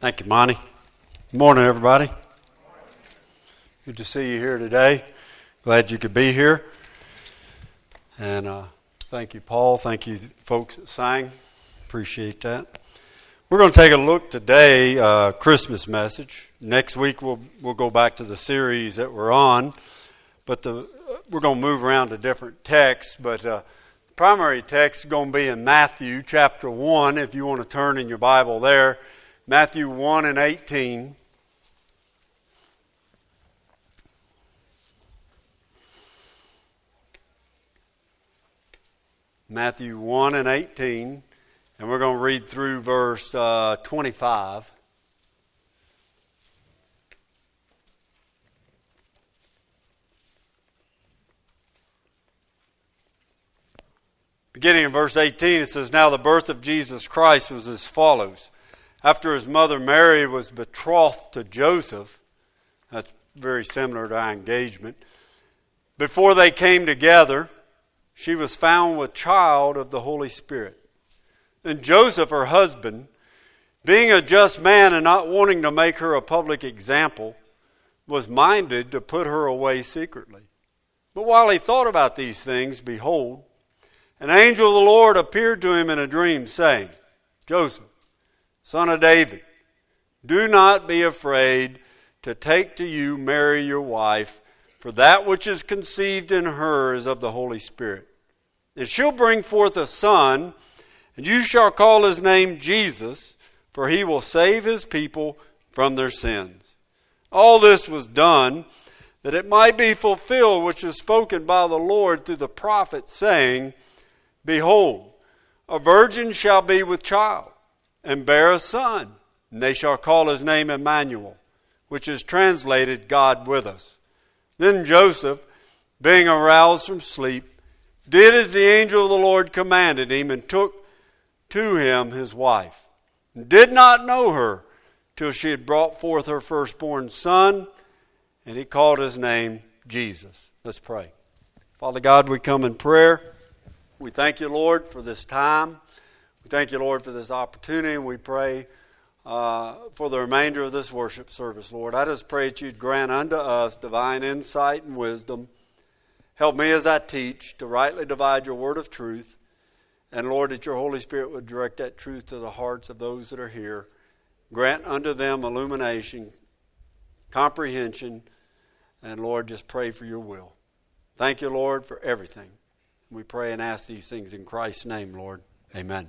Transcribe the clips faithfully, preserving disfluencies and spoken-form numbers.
Thank you, Monty. Good morning, everybody. Good to see you here today. Glad you could be here. And uh, thank you, Paul. Thank you, folks that sang. Appreciate that. We're going to take a look today, uh, Christmas message. Next week we'll we'll go back to the series that we're on, but the we're going to move around to different texts. But uh, the primary text is going to be in Matthew chapter one. If you want to turn in your Bible there. Matthew one and eighteen. Matthew one and eighteen. And we're going to read through verse uh, twenty-five. Beginning in verse eighteen, it says, "Now the birth of Jesus Christ was as follows. After his mother Mary was betrothed to Joseph," that's very similar to our engagement, "before they came together, she was found with child of the Holy Spirit. And Joseph, her husband, being a just man and not wanting to make her a public example, was minded to put her away secretly. But while he thought about these things, behold, an angel of the Lord appeared to him in a dream, saying, 'Joseph, son of David, do not be afraid to take to you Mary your wife, for that which is conceived in her is of the Holy Spirit. And she'll bring forth a son, and you shall call his name Jesus, for he will save his people from their sins.' All this was done that it might be fulfilled which was spoken by the Lord through the prophet, saying, 'Behold, a virgin shall be with child, and bear a son, and they shall call his name Emmanuel,' which is translated, God with us. Then Joseph, being aroused from sleep, did as the angel of the Lord commanded him, and took to him his wife, and did not know her till she had brought forth her firstborn son, and he called his name Jesus." Let's pray. Father God, we come in prayer. We thank you, Lord, for this time. We thank you, Lord, for this opportunity, and we pray uh, for the remainder of this worship service, Lord. I just pray that you'd grant unto us divine insight and wisdom. Help me as I teach to rightly divide your word of truth. And, Lord, that your Holy Spirit would direct that truth to the hearts of those that are here. Grant unto them illumination, comprehension, and, Lord, just pray for your will. Thank you, Lord, for everything. We pray and ask these things in Christ's name, Lord. Amen.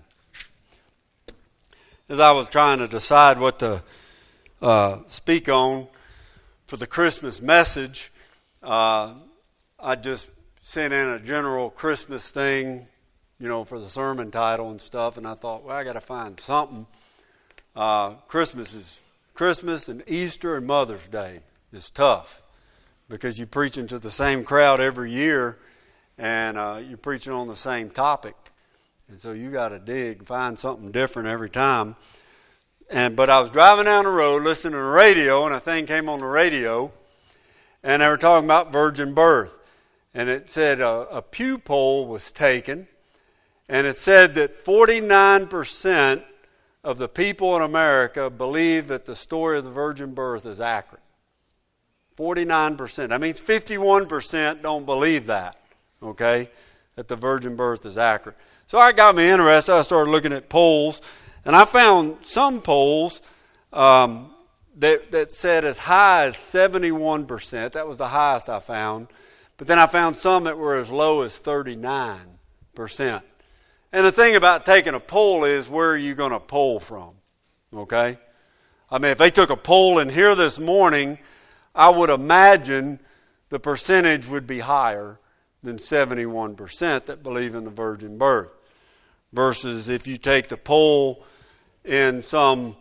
As I was trying to decide what to uh, speak on for the Christmas message, uh, I just sent in a general Christmas thing, you know, for the sermon title and stuff, and I thought, well, I got to find something. Uh, Christmas is Christmas and Easter and Mother's Day is tough because you're preaching to the same crowd every year, and uh, you're preaching on the same topic. And so you got to dig, find something different every time. And But I was driving down the road listening to the radio, and a thing came on the radio, and they were talking about virgin birth. And it said a, a Pew poll was taken, and it said that forty-nine percent of the people in America believe that the story of the virgin birth is accurate. forty-nine percent. That means fifty-one percent don't believe that, okay, that the virgin birth is accurate. So that got me interested. I started looking at polls, and I found some polls um, that, that said as high as seventy-one percent. That was the highest I found. But then I found some that were as low as thirty-nine percent. And the thing about taking a poll is, where are you going to poll from? Okay? I mean, if they took a poll in here this morning, I would imagine the percentage would be higher than seventy-one percent that believe in the virgin birth. Versus if you take the poll in some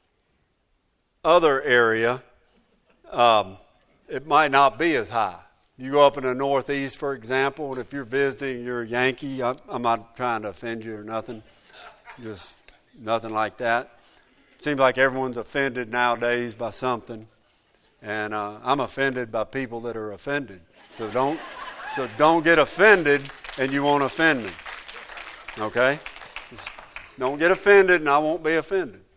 other area, um, it might not be as high. You go up in the Northeast, for example, and if you're visiting, you're a Yankee. I'm, I'm not trying to offend you or nothing. Just nothing like that. Seems like everyone's offended nowadays by something. And uh, I'm offended by people that are offended. So don't so don't get offended and you won't offend me. Okay? Just don't get offended and I won't be offended.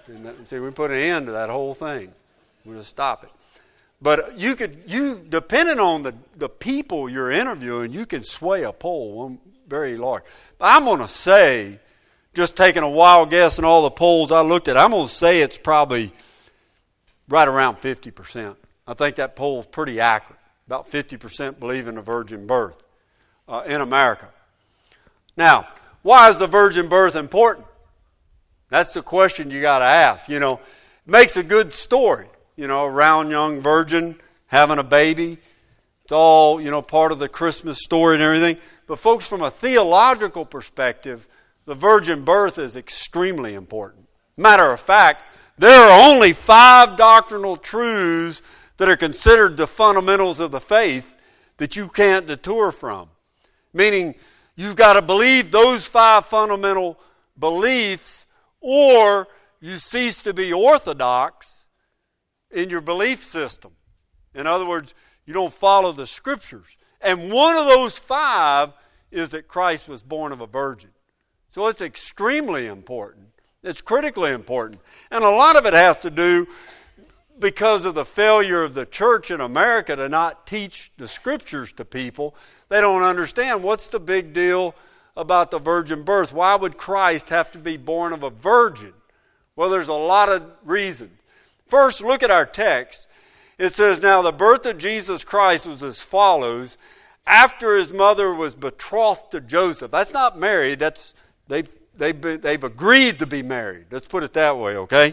And that, see, we put an end to that whole thing. We'll just stop it. But you could, you depending on the, the people you're interviewing, you can sway a poll very large. But I'm going to say, just taking a wild guess in all the polls I looked at, I'm going to say it's probably right around fifty percent. I think that poll is pretty accurate. About fifty percent believe in the virgin birth uh, in America. Now, why is the virgin birth important? That's the question you got to ask. You know, it makes a good story. You know, a round young virgin having a baby. It's all, you know, part of the Christmas story and everything. But folks, from a theological perspective, the virgin birth is extremely important. Matter of fact, there are only five doctrinal truths that are considered the fundamentals of the faith that you can't detour from. Meaning, you've got to believe those five fundamental beliefs, or you cease to be orthodox in your belief system. In other words, you don't follow the Scriptures. And one of those five is that Christ was born of a virgin. So it's extremely important. It's critically important. And a lot of it has to do because of the failure of the church in America to not teach the Scriptures to people. They don't understand what's the big deal about the virgin birth. Why would Christ have to be born of a virgin? Well, there's a lot of reasons. First, look at our text. It says, now the birth of Jesus Christ was as follows. After his mother was betrothed to Joseph. That's not married. That's they've, they've, been, they've agreed to be married. Let's put it that way, okay?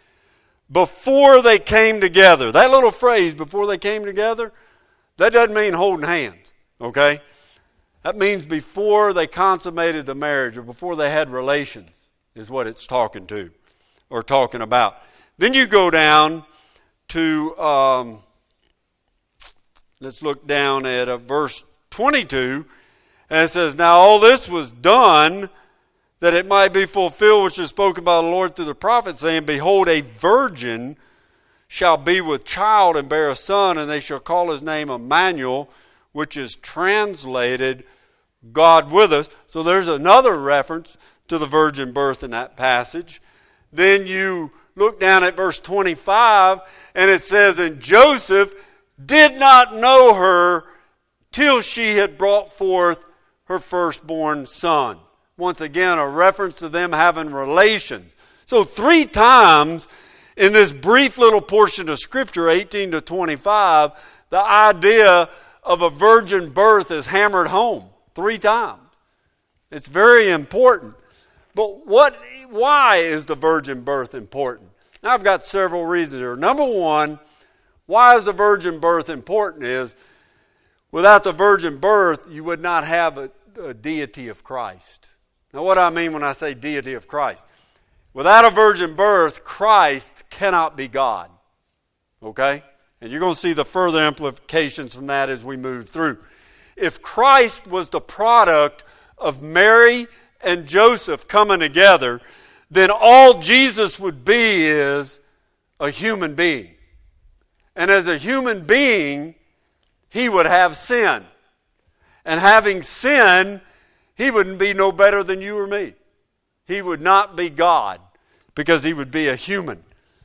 Before they came together. That little phrase, before they came together, that doesn't mean holding hands, okay? That means before they consummated the marriage or before they had relations is what it's talking to or talking about. Then you go down to, um, let's look down at uh, verse twenty-two, and it says, now all this was done that it might be fulfilled which is spoken by the Lord through the prophet, saying, behold, a virgin shall be with child and bear a son, and they shall call his name Emmanuel, which is translated God with us. So there's another reference to the virgin birth in that passage. Then you look down at verse twenty-five, and it says, and Joseph did not know her till she had brought forth her firstborn son. Once again, a reference to them having relations. So three times in this brief little portion of Scripture, eighteen to twenty-five, the idea of a virgin birth is hammered home. Three times. It's very important. But what? Why is the virgin birth important? Now, I've got several reasons here. Number one, why is the virgin birth important is, without the virgin birth, you would not have a, a deity of Christ. Now, what do I mean when I say deity of Christ? Without a virgin birth, Christ cannot be God. Okay? And you're going to see the further implications from that as we move through. If Christ was the product of Mary and Joseph coming together, then all Jesus would be is a human being. And as a human being, he would have sin. And having sin, he wouldn't be no better than you or me. He would not be God because he would be a human.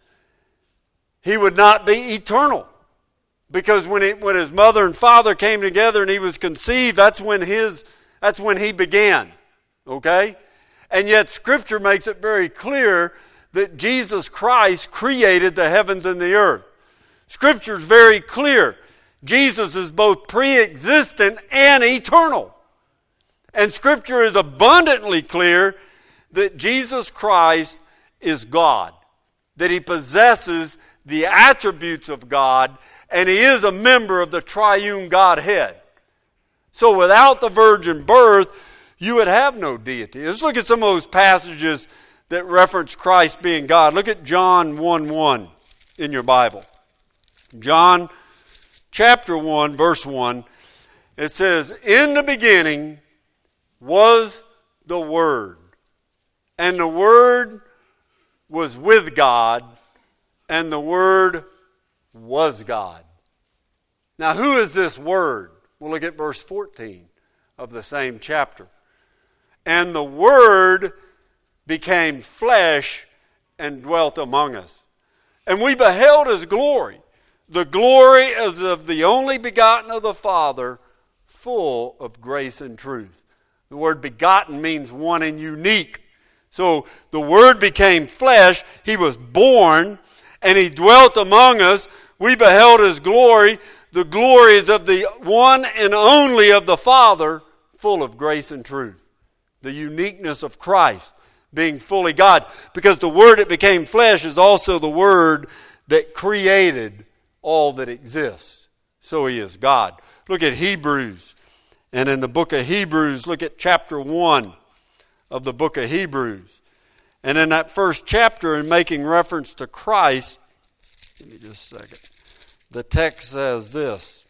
He would not be eternal because when, it, when his mother and father came together and he was conceived, that's when his that's when he began. Okay? And yet Scripture makes it very clear that Jesus Christ created the heavens and the earth. Scripture is very clear. Jesus is both pre-existent and eternal. And Scripture is abundantly clear that Jesus Christ is God, that he possesses the attributes of God, and he is a member of the triune Godhead. So without the virgin birth, you would have no deity. Let's look at some of those passages that reference Christ being God. Look at John one one in your Bible. John chapter one, verse one. It says, in the beginning was the Word, and the Word was with God, and the Word was God. Now, who is this Word? We'll look at verse fourteen of the same chapter. And the Word became flesh and dwelt among us. And we beheld his glory, the glory as of the only begotten of the Father, full of grace and truth. The word begotten means one and unique. So the Word became flesh, he was born, and he dwelt among us. We beheld his glory. The glory is of the one and only of the Father, full of grace and truth. The uniqueness of Christ being fully God. Because the Word that became flesh is also the Word that created all that exists. So he is God. Look at Hebrews. And in the book of Hebrews, look at chapter one of the book of Hebrews. And in that first chapter, in making reference to Christ, give me just a second. The text says this.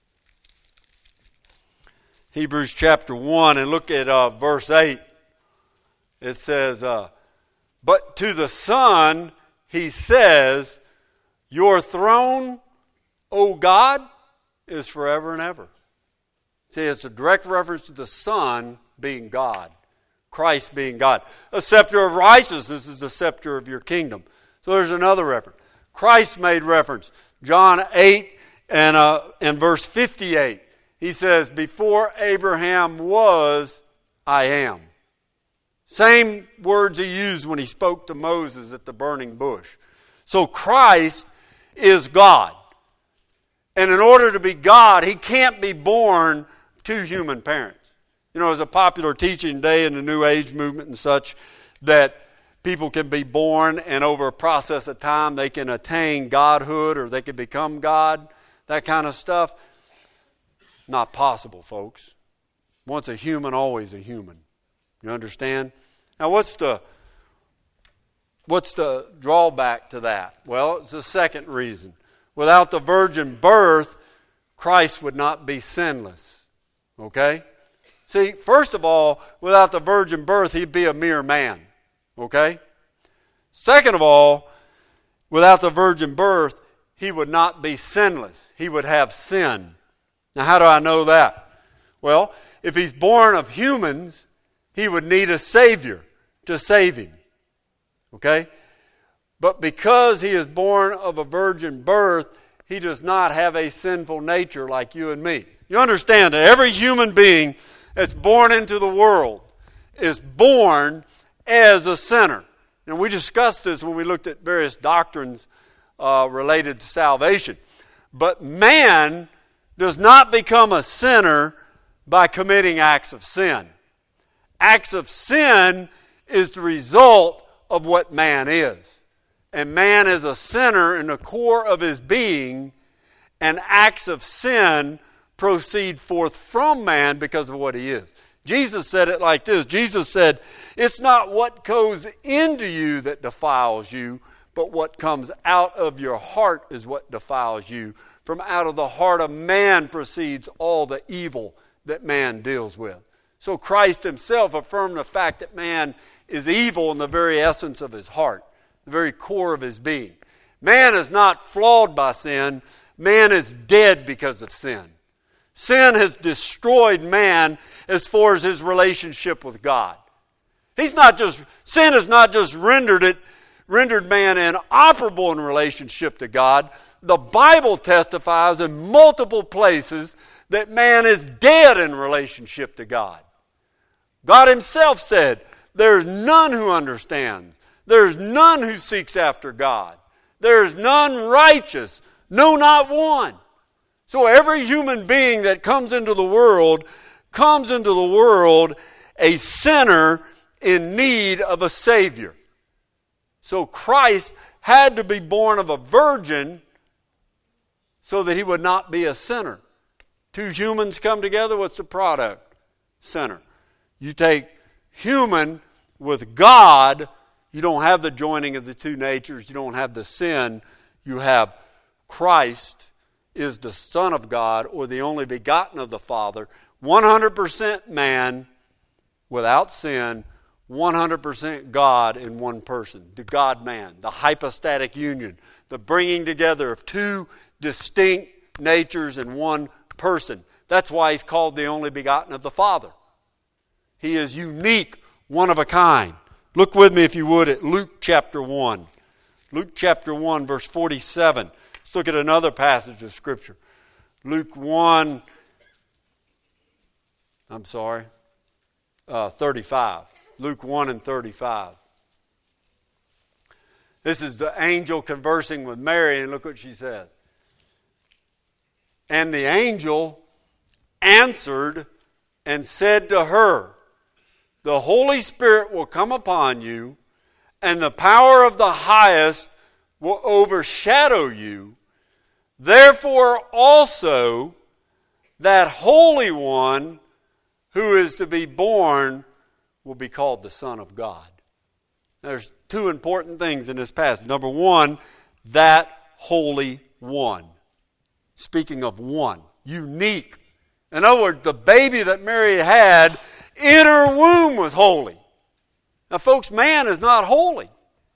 Hebrews chapter one, and look at uh, verse eight. It says, uh, but to the Son, he says, your throne, O God, is forever and ever. See, it's a direct reference to the Son being God. Christ being God. A scepter of righteousness is the scepter of your kingdom. So there's another reference. Christ made reference. John eight and, uh, and verse fifty-eight. He says, before Abraham was, I am. Same words he used when he spoke to Moses at the burning bush. So Christ is God. And in order to be God, he can't be born to human parents. You know, there's a popular teaching today in the New Age movement and such that people can be born and over a process of time they can attain godhood or they can become God, that kind of stuff. Not possible, folks. Once a human, always a human. You understand? Now, what's the what's the drawback to that? Well, it's the second reason. Without the virgin birth, Christ would not be sinless. Okay? See, first of all, without the virgin birth, he'd be a mere man. Okay? Second of all, without the virgin birth, he would not be sinless. He would have sin. Now, how do I know that? Well, if he's born of humans, he would need a Savior to save him. Okay? But because he is born of a virgin birth, he does not have a sinful nature like you and me. You understand that every human being that's born into the world is born as a sinner. And we discussed this when we looked at various doctrines uh, related to salvation. But man does not become a sinner by committing acts of sin. Acts of sin is the result of what man is. And man is a sinner in the core of his being, and acts of sin proceed forth from man because of what he is. Jesus said it like this. Jesus said, it's not what goes into you that defiles you, but what comes out of your heart is what defiles you. From out of the heart of man proceeds all the evil that man deals with. So Christ himself affirmed the fact that man is evil in the very essence of his heart, the very core of his being. Man is not flawed by sin. Man is dead because of sin. Sin has destroyed man as far as his relationship with God. He's not just, sin has not just rendered it, rendered man inoperable in relationship to God. The Bible testifies in multiple places that man is dead in relationship to God. God himself said, there's none who understands. There's none who seeks after God. There's none righteous, no, not one. So every human being that comes into the world comes into the world a sinner in need of a Savior. So Christ had to be born of a virgin so that he would not be a sinner. Two humans come together, what's the product? Sinner. You take human with God, you don't have the joining of the two natures, you don't have the sin, you have Christ is the Son of God or the only begotten of the Father, one hundred percent man without sin, one hundred percent God in one person, the God-man, the hypostatic union, the bringing together of two distinct natures in one person. That's why he's called the only begotten of the Father. He is unique, one of a kind. Look with me, if you would, at Luke chapter one. Luke chapter one, verse forty-seven. Let's look at another passage of Scripture. Luke one, I'm sorry, uh, thirty-five. Luke one and thirty-five. This is the angel conversing with Mary, and look what she says. And the angel answered and said to her, the Holy Spirit will come upon you, and the power of the highest will overshadow you. Therefore also that Holy One who is to be born will be called the Son of God. There's two important things in this passage. Number one, that Holy One. Speaking of one, unique. In other words, the baby that Mary had in her womb was holy. Now, folks, man is not holy.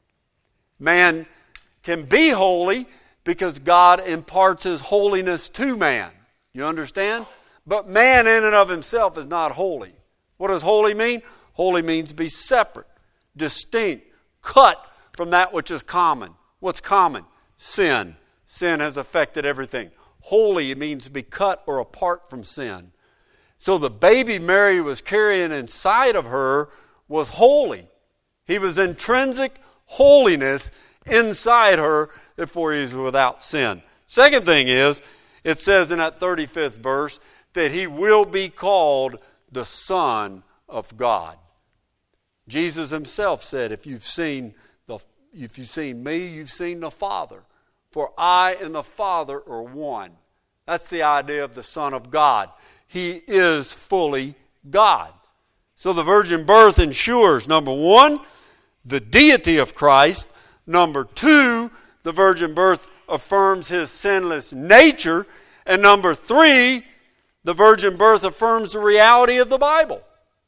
Man can be holy because God imparts His holiness to man. You understand? But man in and of himself is not holy. What does holy mean? Holy means to be separate, distinct, cut from that which is common. What's common? Sin. Sin has affected everything. Holy means to be cut or apart from sin. So the baby Mary was carrying inside of her was holy. He was intrinsic holiness inside her, therefore he was without sin. Second thing is, it says in that thirty-fifth verse that he will be called the Son of God. Jesus himself said, if you've seen the, if you've seen me, you've seen the Father. For I and the Father are one. That's the idea of the Son of God. He is fully God. So the virgin birth ensures, number one, the deity of Christ. Number two, the virgin birth affirms his sinless nature. And number three, the virgin birth affirms the reality of the Bible.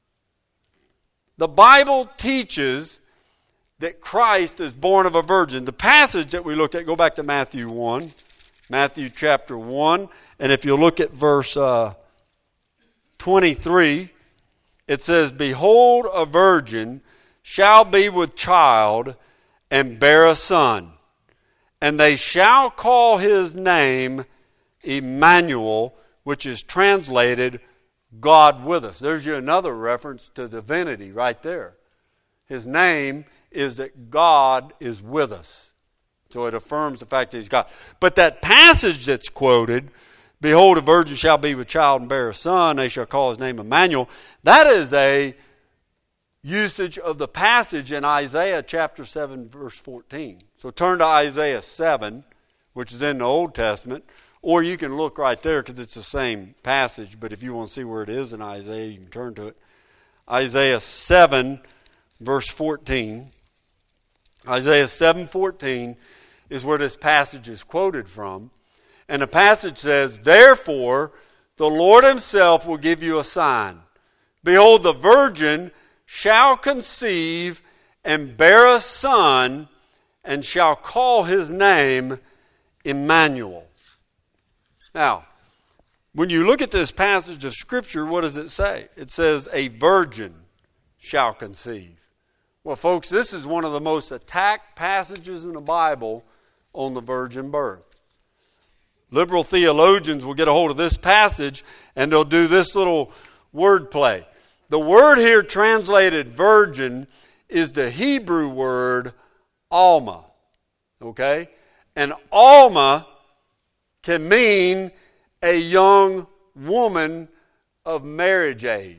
The Bible teaches that Christ is born of a virgin. The passage that we looked at, go back to Matthew one, Matthew chapter one, and if you look at verse uh, twenty-three, it says, behold, a virgin shall be with child and bear a son, and they shall call his name Emmanuel, which is translated God with us. There's you another reference to divinity right there. His name is that God is with us. So it affirms the fact that he's God. But that passage that's quoted, behold, a virgin shall be with child and bear a son, they shall call his name Emmanuel, that is a usage of the passage in Isaiah chapter seven, verse fourteen. So turn to Isaiah seven, which is in the Old Testament, or you can look right there because it's the same passage, but if you want to see where it is in Isaiah, you can turn to it. Isaiah seven, verse fourteen. Isaiah seven fourteen is where this passage is quoted from. And the passage says, therefore, the Lord himself will give you a sign. Behold, the virgin shall conceive and bear a son, and shall call his name Emmanuel. Now, when you look at this passage of Scripture, what does it say? It says, a virgin shall conceive. Well, folks, this is one of the most attacked passages in the Bible on the virgin birth. Liberal theologians will get a hold of this passage and they'll do this little word play. The word here translated virgin is the Hebrew word alma. Okay? And alma can mean a young woman of marriage age.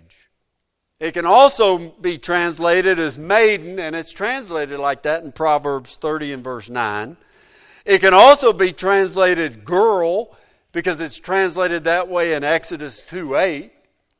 It can also be translated as maiden, and it's translated like that in Proverbs thirty and verse nine. It can also be translated girl, because it's translated that way in Exodus two eight.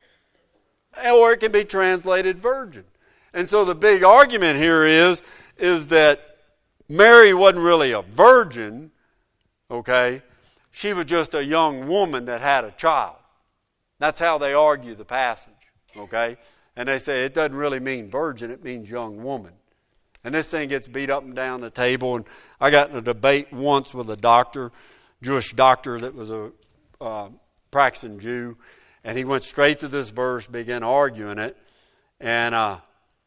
Or it can be translated virgin. And so the big argument here is, is that Mary wasn't really a virgin, okay? She was just a young woman that had a child. That's how they argue the passage, okay? And they say it doesn't really mean virgin, it means young woman. And this thing gets beat up and down the table. And I got in a debate once with a doctor, Jewish doctor that was a uh, practicing Jew. And he went straight to this verse, began arguing it. And uh,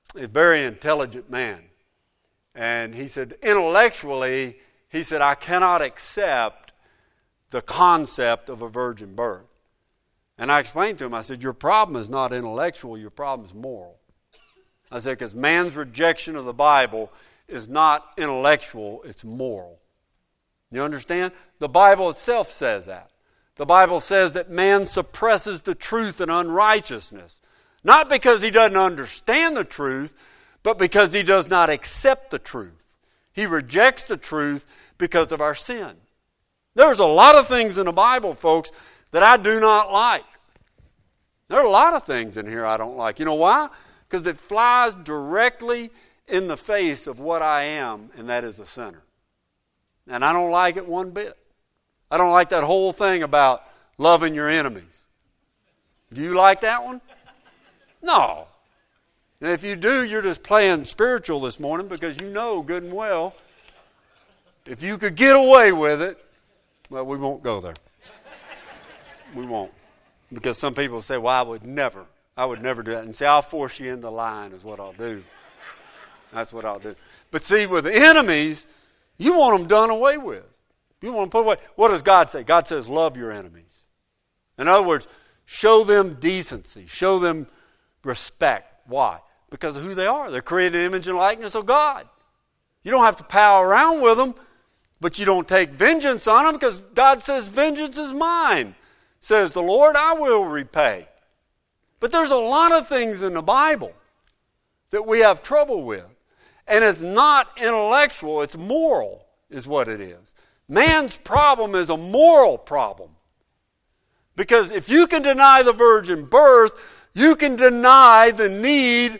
a very intelligent man. And he said, intellectually, he said, I cannot accept the concept of a virgin birth. And I explained to him, I said, your problem is not intellectual, your problem is moral. I said, because man's rejection of the Bible is not intellectual, it's moral. You understand? The Bible itself says that. The Bible says that man suppresses the truth in unrighteousness. Not because he doesn't understand the truth, but because he does not accept the truth. He rejects the truth because of our sin. There's a lot of things in the Bible, folks, that I do not like. There are a lot of things in here I don't like. You know why? Because it flies directly in the face of what I am, and that is a sinner. And I don't like it one bit. I don't like that whole thing about loving your enemies. Do you like that one? No. And if you do, you're just playing spiritual this morning, because you know good and well, if you could get away with it, well, we won't go there. We won't. Because some people say, well, I would never. I would never do that. And say, I'll force you into line is what I'll do. That's what I'll do. But see, with enemies, you want them done away with. You want them put away. What does God say? God says, love your enemies. In other words, show them decency. Show them respect. Why? Because of who they are. They're created in the image and likeness of God. You don't have to pal around with them, but you don't take vengeance on them, because God says, vengeance is mine. Says the Lord, I will repay. But there's a lot of things in the Bible that we have trouble with. And it's not intellectual, it's moral is what it is. Man's problem is a moral problem. Because if you can deny the virgin birth, you can deny the need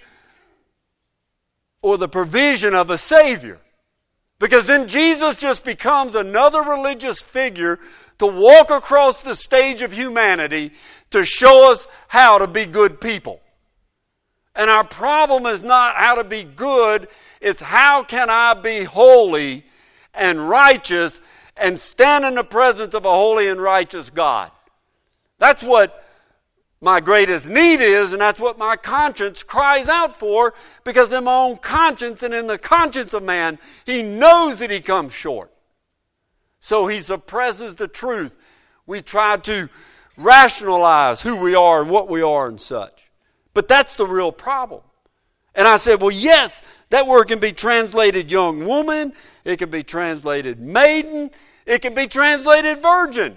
or the provision of a Savior. Because then Jesus just becomes another religious figure to walk across the stage of humanity to show us how to be good people. And our problem is not how to be good, it's how can I be holy and righteous and stand in the presence of a holy and righteous God. That's what my greatest need is, and that's what my conscience cries out for, because in my own conscience and in the conscience of man, he knows that he comes short. So he suppresses the truth. We try to rationalize who we are and what we are and such. But that's the real problem. And I said, well, yes, that word can be translated young woman. It can be translated maiden. It can be translated virgin.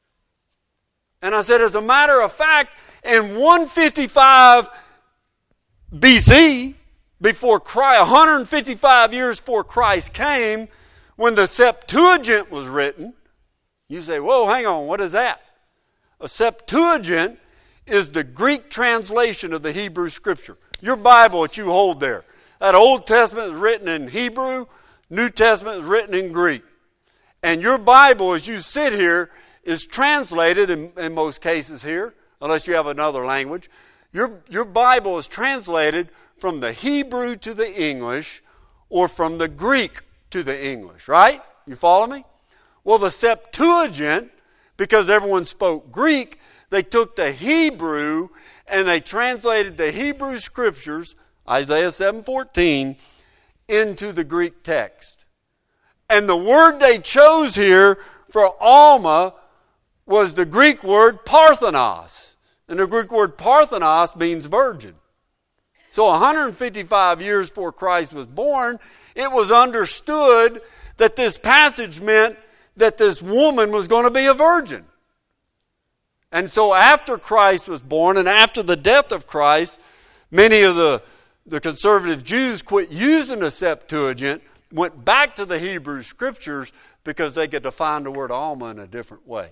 And I said, as a matter of fact, in one fifty-five B C, before Christ, one hundred fifty-five years before Christ came, when the Septuagint was written, you say, whoa, hang on, what is that? A Septuagint is the Greek translation of the Hebrew Scripture. Your Bible that you hold there, that Old Testament is written in Hebrew, New Testament is written in Greek. And your Bible, as you sit here, is translated, in, in most cases here, unless you have another language, your, your Bible is translated from the Hebrew to the English, or from the Greek to the English, right? You follow me? Well, the Septuagint, because everyone spoke Greek, they took the Hebrew and they translated the Hebrew Scriptures, Isaiah seven fourteen, into the Greek text. And the word they chose here for Alma was the Greek word Parthenos. And the Greek word Parthenos means virgin. So one hundred fifty-five years before Christ was born, it was understood that this passage meant that this woman was going to be a virgin. And so after Christ was born and after the death of Christ, many of the, the conservative Jews quit using the Septuagint, went back to the Hebrew Scriptures because they could define the word Alma in a different way.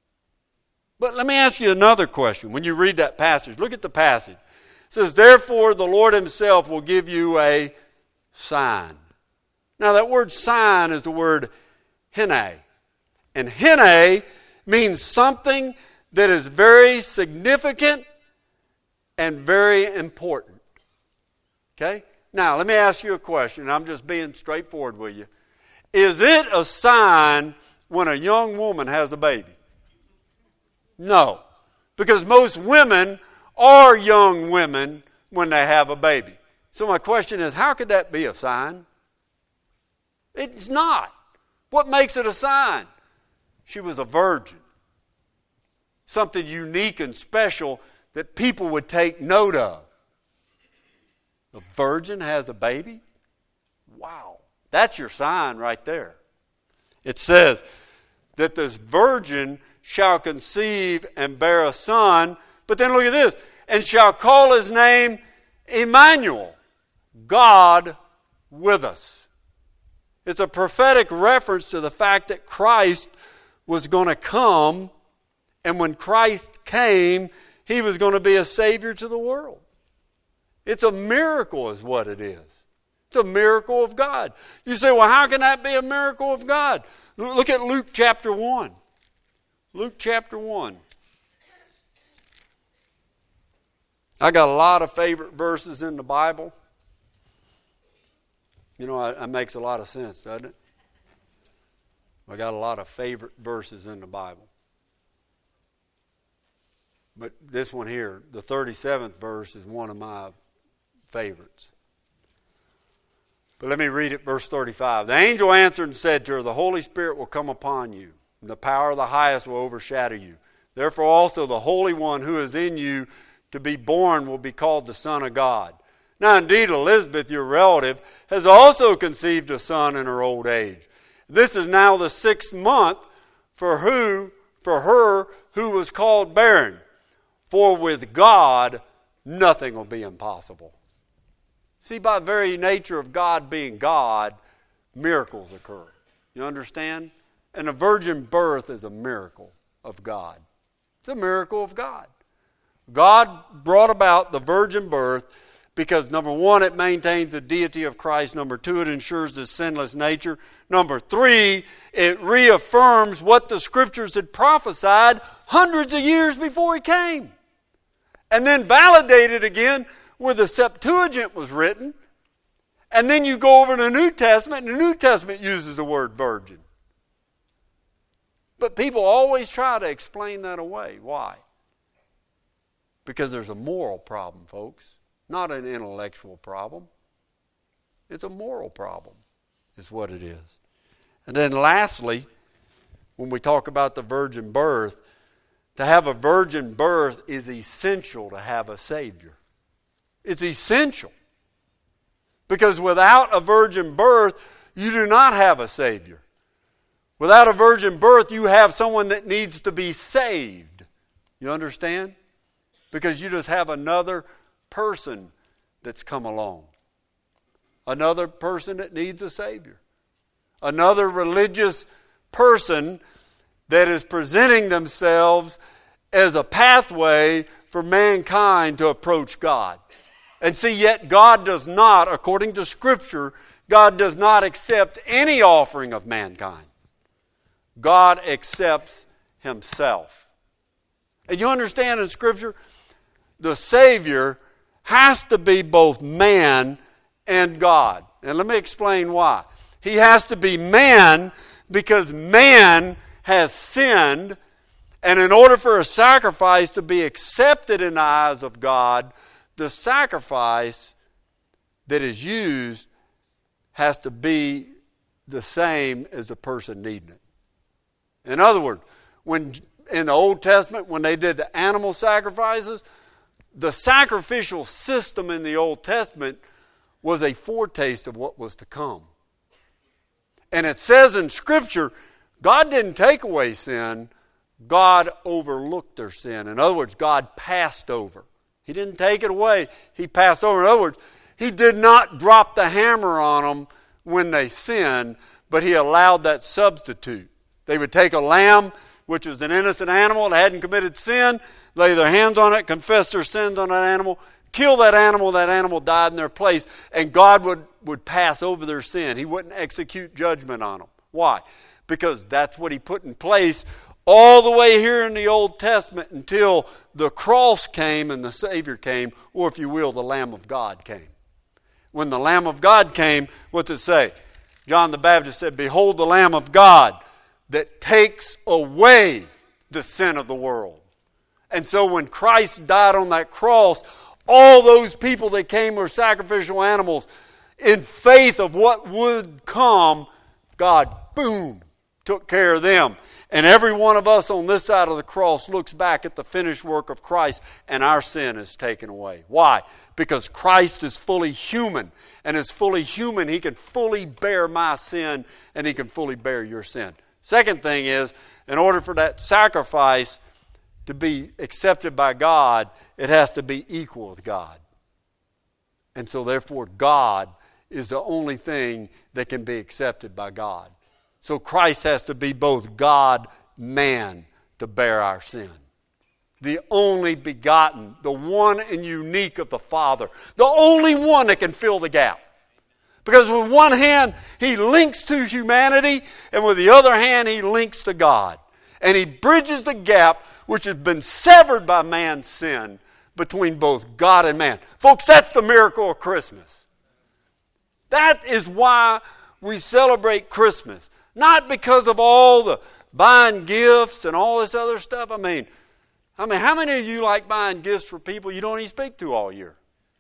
But let me ask you another question. When you read that passage, look at the passage. It says, therefore the Lord himself will give you a sign. Now that word sign is the word hene. And hene means something that is very significant and very important. Okay? Now, let me ask you a question. I'm just being straightforward with you. Is it a sign when a young woman has a baby? No. Because most women are young women when they have a baby. So my question is, how could that be a sign? It's not. What makes it a sign? She was a virgin. Something unique and special that people would take note of. A virgin has a baby? Wow. That's your sign right there. It says that this virgin shall conceive and bear a son. But then look at this. And shall call his name Emmanuel, God with us. It's a prophetic reference to the fact that Christ was going to come. And when Christ came, he was going to be a Savior to the world. It's a miracle is what it is. It's a miracle of God. You say, well, how can that be a miracle of God? Look at Luke chapter one. Luke chapter one. I got a lot of favorite verses in the Bible. You know, it makes a lot of sense, doesn't it? I got a lot of favorite verses in the Bible. But this one here, the thirty-seventh verse, is one of my favorites. But let me read it, verse thirty-five. The angel answered and said to her, the Holy Spirit will come upon you, and the power of the highest will overshadow you. Therefore also the Holy One who is in you to be born will be called the Son of God. Now indeed Elizabeth, your relative, has also conceived a son in her old age. This is now the sixth month for who, for her who was called barren. For with God, nothing will be impossible. See, by the very nature of God being God, miracles occur. You understand? And a virgin birth is a miracle of God. It's a miracle of God. God brought about the virgin birth because, number one, it maintains the deity of Christ. Number two, it ensures his sinless nature. Number three, it reaffirms what the Scriptures had prophesied hundreds of years before he came. And then validated again where the Septuagint was written. And then you go over to the New Testament, and the New Testament uses the word virgin. But people always try to explain that away. Why? Because there's a moral problem, folks. Not an intellectual problem. It's a moral problem, is what it is. And then lastly, when we talk about the virgin birth, to have a virgin birth is essential to have a Savior. It's essential. Because without a virgin birth, you do not have a Savior. Without a virgin birth, you have someone that needs to be saved. You understand? Because you just have another person that's come along. Another person that needs a Savior. Another religious person that is presenting themselves as a pathway for mankind to approach God. And see, yet God does not, according to Scripture, God does not accept any offering of mankind. God accepts himself. And you understand in Scripture, the Savior has to be both man and God. And let me explain why. He has to be man because man has sinned, and in order for a sacrifice to be accepted in the eyes of God, the sacrifice that is used has to be the same as the person needing it. In other words, when in the Old Testament, when they did the animal sacrifices, the sacrificial system in the Old Testament was a foretaste of what was to come. And it says in Scripture, God didn't take away sin, God overlooked their sin. In other words, God passed over. He didn't take it away, he passed over. In other words, he did not drop the hammer on them when they sinned, but he allowed that substitute. They would take a lamb, which was an innocent animal that hadn't committed sin, lay their hands on it, confess their sins on that animal, kill that animal, that animal died in their place, and God would, would pass over their sin. He wouldn't execute judgment on them. Why? Because that's what he put in place all the way here in the Old Testament until the cross came and the Savior came, or if you will, the Lamb of God came. When the Lamb of God came, what's it say? John the Baptist said, "Behold the Lamb of God that takes away the sin of the world." And so when Christ died on that cross, All those people that came were sacrificial animals. In faith of what would come, God, boom, took care of them. And every one of us on this side of the cross looks back at the finished work of Christ, and our sin is taken away. Why? Because Christ is fully human. And as fully human, he can fully bear my sin, and he can fully bear your sin. Second thing is, in order for that sacrifice to be accepted by God, it has to be equal with God. And so therefore, God is the only thing that can be accepted by God. So Christ has to be both God, man, to bear our sin. The only begotten, the one and unique of the Father. The only one that can fill the gap. Because with one hand, he links to humanity, and with the other hand, he links to God. And he bridges the gap which has been severed by man's sin between both God and man. Folks, that's the miracle of Christmas. That is why we celebrate Christmas. Not because of all the buying gifts and all this other stuff. I mean, I mean, how many of you like buying gifts for people you don't even speak to all year?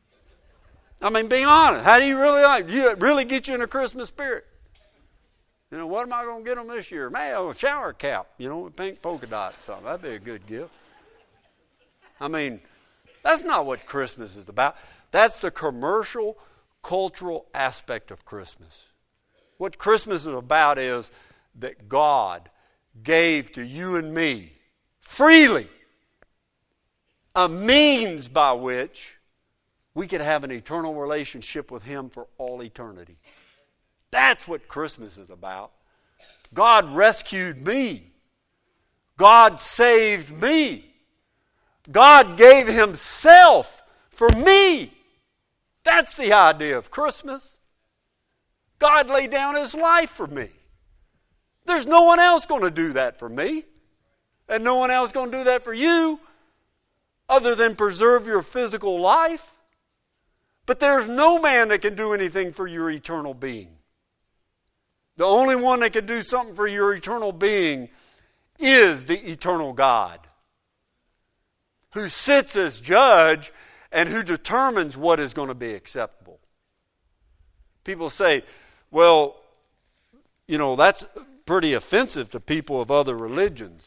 I mean, be honest. How do you really like? Do you really get you in a Christmas spirit? You know, what am I going to get them this year? Man, a shower cap, you know, with pink polka dots. Something. That'd be a good gift. I mean, that's not what Christmas is about. That's the commercial, cultural aspect of Christmas. What Christmas is about is that God gave to you and me freely a means by which we could have an eternal relationship with him for all eternity. That's what Christmas is about. God rescued me. God saved me. God gave himself for me. That's the idea of Christmas. God laid down his life for me. There's no one else going to do that for me. And no one else going to do that for you other than preserve your physical life. But there's no man that can do anything for your eternal being. The only one that can do something for your eternal being is the eternal God, who sits as judge and who determines what is going to be acceptable. People say, well, you know, that's pretty offensive to people of other religions.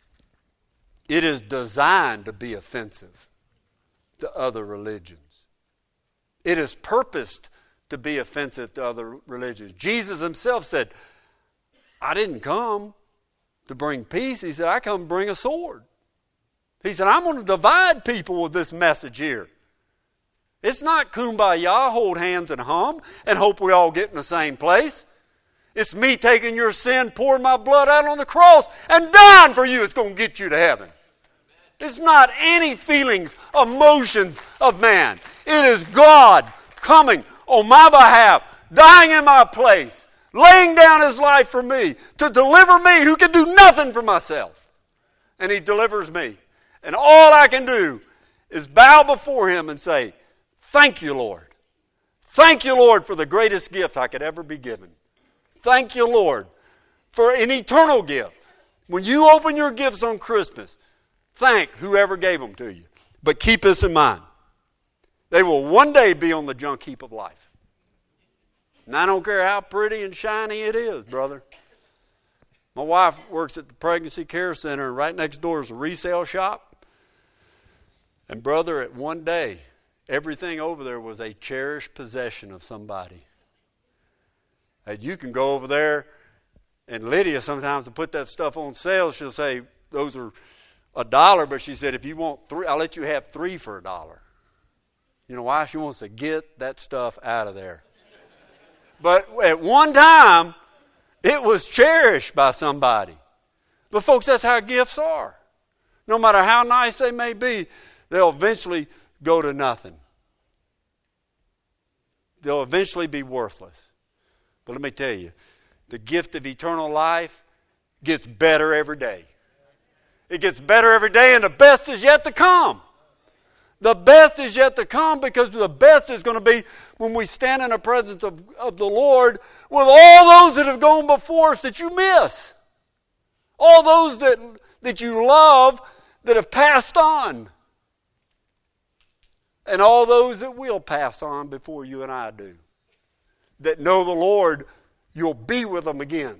It is designed to be offensive to other religions. It is purposed to be offensive to other religions. Jesus himself said, I didn't come to bring peace. He said, I come to bring a sword. He said, I'm going to divide people with this message here. It's not kumbaya, hold hands and hum, and hope we all get in the same place. It's me taking your sin, pouring my blood out on the cross, and dying for you. It's going to get you to heaven. It's not any feelings, emotions of man. It is God coming on my behalf, dying in my place, laying down his life for me, to deliver me who can do nothing for myself. And he delivers me. And all I can do is bow before him and say, thank you, Lord. Thank you, Lord, for the greatest gift I could ever be given. Thank you, Lord, for an eternal gift. When you open your gifts on Christmas, thank whoever gave them to you. But keep this in mind. They will one day be on the junk heap of life. And I don't care how pretty and shiny it is, brother. My wife works at the Pregnancy Care Center, and right next door is a resale shop. And brother, at one day, everything over there was a cherished possession of somebody. And you can go over there, and Lydia sometimes to put that stuff on sale, she'll say, those are a dollar, but she said, if you want three, I'll let you have three for a dollar. You know why? She wants to get that stuff out of there. But at one time, it was cherished by somebody. But folks, that's how gifts are. No matter how nice they may be, they'll eventually go to nothing. They'll eventually be worthless. But let me tell you, the gift of eternal life gets better every day. It gets better every day, and the best is yet to come. The best is yet to come, because the best is going to be when we stand in the presence of, of the Lord with all those that have gone before us that you miss. All those that, that you love that have passed on. and all those that will pass on before you and I do, that know the Lord, you'll be with them again.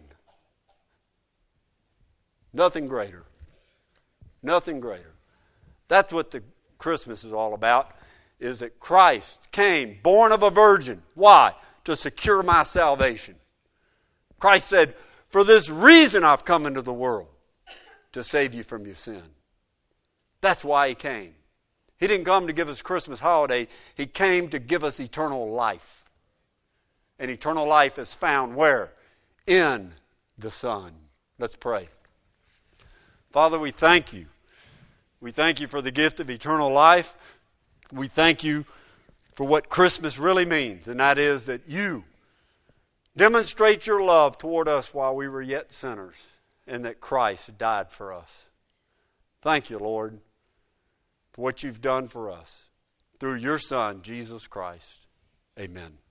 Nothing greater. Nothing greater. That's what the Christmas is all about, is that Christ came, born of a virgin. Why? To secure my salvation. Christ said, for this reason I've come into the world, to save you from your sin. That's why he came. He didn't come to give us a Christmas holiday. He came to give us eternal life. And eternal life is found where? In the Son. Let's pray. Father, we thank you. We thank you for the gift of eternal life. We thank you for what Christmas really means, and that is that you demonstrate your love toward us while we were yet sinners, and that Christ died for us. Thank you, Lord, for what you've done for us through your Son, Jesus Christ. Amen.